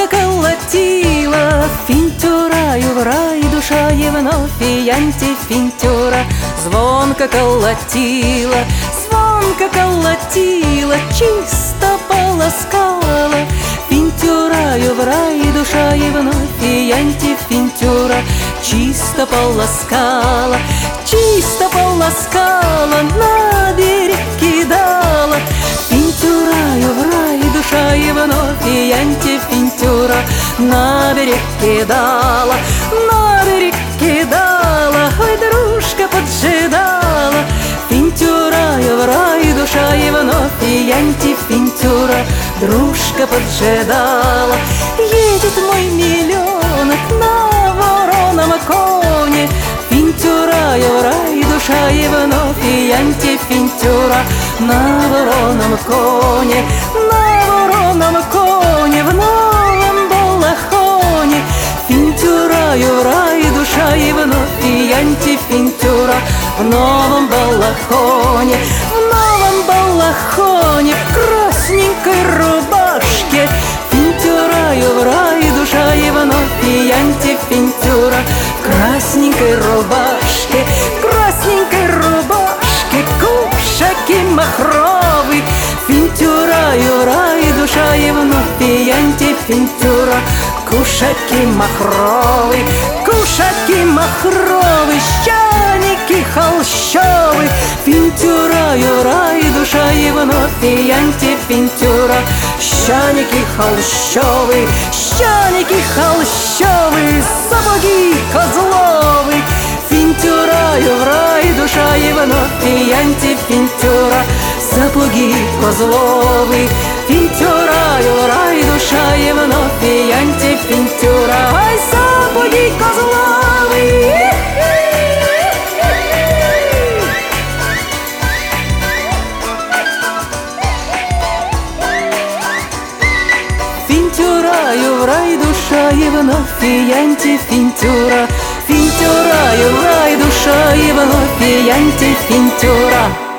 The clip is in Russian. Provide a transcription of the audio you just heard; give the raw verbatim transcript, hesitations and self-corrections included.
колотила, финтюраю в рай душа и вновь и антифинтюра. Звонко колотила, звонко колотила, чисто полоскала, финтюраю в рай душа и вновь и антифинтюра. Чисто полоскала, чисто полоскала, на берег кидала, финтюраю в рай душа и вновь и антифинтюра. На берег кидала, на берег кидала, ой, дружка поджидала, финтюраю в рай душа и вновь и антифинтюра. Дружка поджидала. Едет мой миллионок на вороном коне, финтюраю в рай душа и вновь и антифинтюра. На вороном коне, на вороном коне, в новом балахоне, финтюраю в рай душа и вновь и антифинтюра. В новом балахоне, в новом балахоне, в красненькой рубашке, финтюраю в рай душа и вновь и антифинтюра. В красненькой рубашке, в красненькой рубашке, кушаки махровый, финтюраю в рай душа и вновь и антифинтюра. Кушаки махровый, кушаки махровый, щаники холщовый, финтюраю в рай душа и вновь и антифинтюра. Щаники холщовый, щаники холщовый, сапоги козловый, финтюраю в рай душа и вновь и антифинтюра. Сапоги козловый, финтюраю в рай душа и вновь и антифинтюра. Ай, сапоги козловый. Финтюраю в рай душа и вновь и антифинтюра. Финтюраю в рай душа и вновь и антифинтюра.